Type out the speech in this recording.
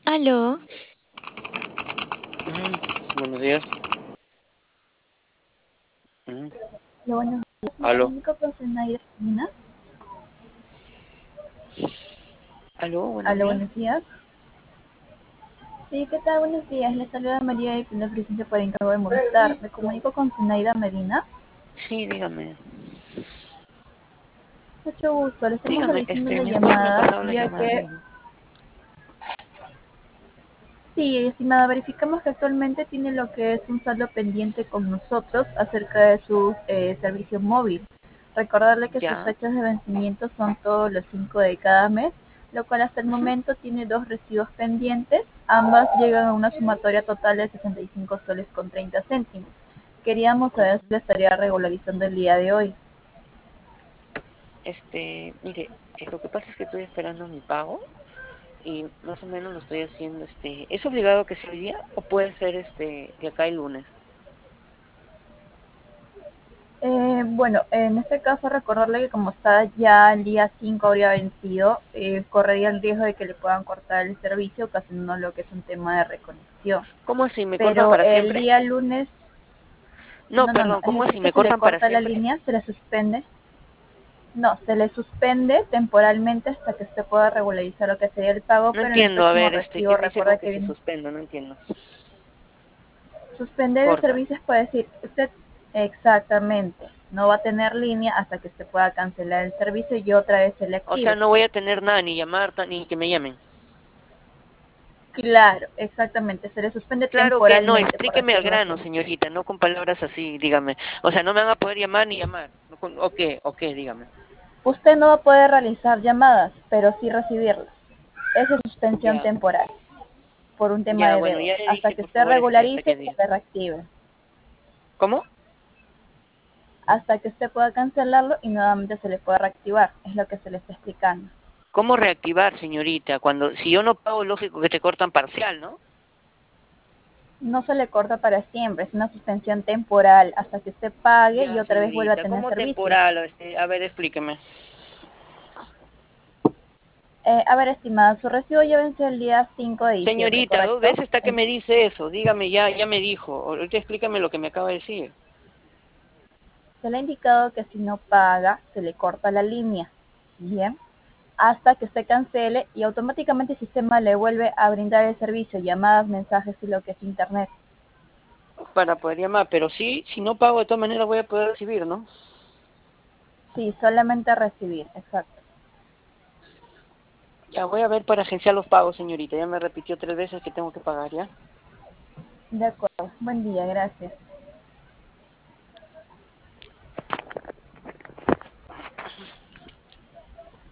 Aló, Buenos días. Mm, Hola, buenos días. Me Aló. comunico con Zenaida Medina. Aló, buenos Hola, días. buenos días. Sí, ¿qué tal? Buenos días. Les saluda María y la presencia por encargo de molestar. Me comunico con Zenaida Medina. Sí, dígame. Mucho gusto. Le estamos Dígame, realizando la mi esposo me ha llamada, pasado la ya llamada, que, dígame. sí, estimada, verificamos que actualmente tiene lo que es un saldo pendiente con nosotros acerca de su servicio móvil. Recordarle que sus Ya. fechas de vencimiento son todos los 5 de cada mes, lo cual hasta el Ujú. momento tiene dos recibos pendientes. Ambas llegan a una sumatoria total de 65 soles con 30 céntimos. Queríamos saber si le estaría regularizando el día de hoy. Mire, lo que pasa es que estoy esperando mi pago y más o menos lo estoy haciendo, ¿es obligado que sea hoy día o puede ser, de acá el lunes? Bueno, en este caso recordarle que como está ya el día 5 habría vencido, correría el riesgo de que le puedan cortar el servicio, ocasionando lo que es un tema de reconexión. ¿Cómo así? ¿Me cortan Pero para el siempre? día lunes, No, no, perdón, es ¿cómo decir así? que ¿Me se le cortan para corta la siempre? línea, se le suspende. No, se le suspende temporalmente hasta que usted pueda regularizar lo que sería el pago, No pero en el entiendo, a próximo ver, ¿qué recibo me dice recuerda con que que se viene. suspenda? No entiendo. Suspender el Corta. servicio puede decir, usted exactamente, no va a tener línea hasta que usted pueda cancelar el servicio y otra vez se le O sea, active. no voy a tener nada, ni llamar, ni que me llamen. Claro, exactamente, se le suspende Claro que no, temporalmente, por explíqueme al decirlo grano, así. señorita, no con palabras así, dígame. O sea, no me van a poder llamar ni llamar. ¿O qué? Dígame. Usted no va a poder realizar llamadas, pero sí recibirlas. Esa es suspensión Ya, temporal, por un tema ya, de bueno, deuda, ya le hasta dije, que por usted favor, hasta regularice qué y se día. le reactive, ¿Cómo? hasta que usted pueda cancelarlo y nuevamente se le pueda reactivar, es lo que se le está explicando. ¿Cómo reactivar, señorita? Si yo no pago, lógico que te cortan parcial, ¿no? No se le corta para siempre, es una suspensión temporal, hasta que usted pague y Ya, otra vez vuelva a señorita, tener ¿cómo servicio. temporal? A ver, explíqueme. A ver, estimada, su recibo ya venció el día 5 de diciembre, Señorita, dos ¿correcto? veces está que me dice eso. Dígame, ya me dijo. Ahorita explícame lo que me acaba de decir. Se le ha indicado que si no paga, se le corta la línea, ¿bien? Hasta que usted cancele y automáticamente el sistema le vuelve a brindar el servicio, llamadas, mensajes y lo que es internet. Para poder llamar, pero sí, si no pago, de todas maneras voy a poder recibir, ¿no? Sí, solamente recibir, exacto. Ya voy a ver para agenciar los pagos, señorita. Ya me repitió 3 veces que tengo que pagar, ¿ya? De acuerdo. Buen día, gracias.